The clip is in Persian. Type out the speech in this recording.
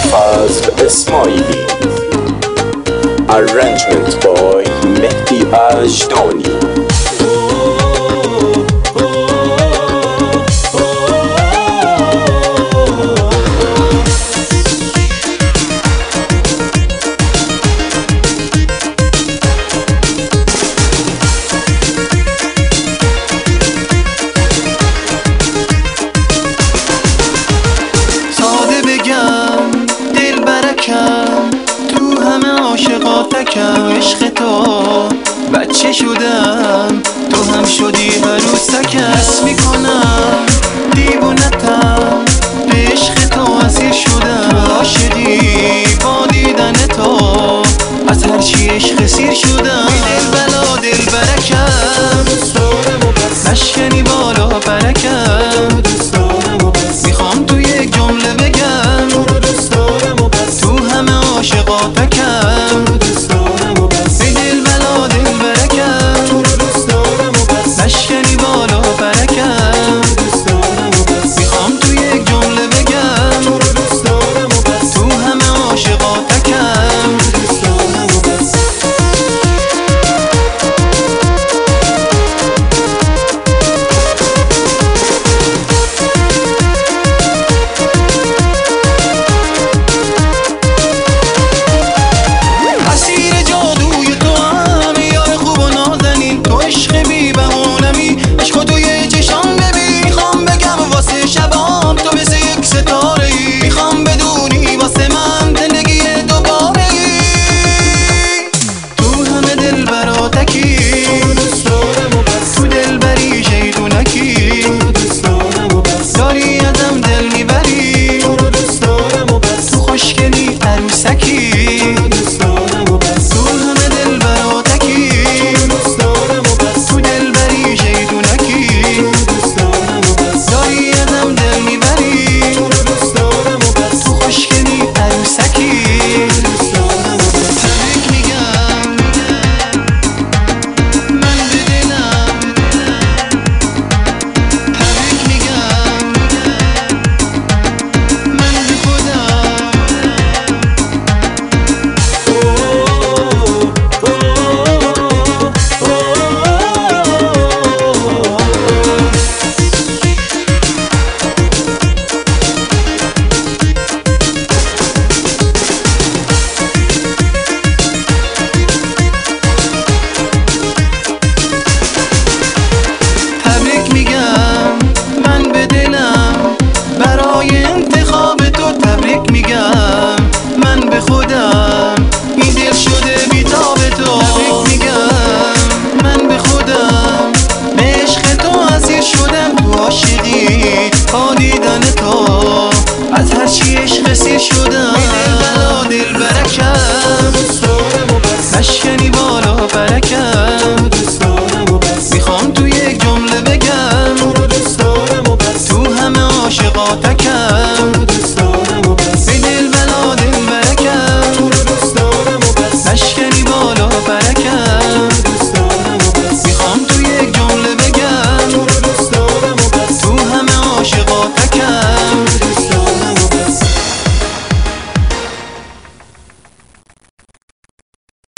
فضل اسماعیلی. Arrangement by مهدی اجدانی. تو همه عاشقاتکم، عشق تو بچه شدم، تو هم شدی عروسکم. حس میکنم دیوونتم، به عشق تو اسیر شدم. عاشقی با دیدن تو، از هرچی عشق سیر شدم. دل بلا دل برکم، نشکنی بالا برکم. میخوام تو یک جمله بگم، تو همه عاشقاتکم. ای دل بلا دل برکم، نشکنی بالا برکم. میخوام تو یک جمله بگم، تو همه عاشقاتکم. من به خودم این دل شد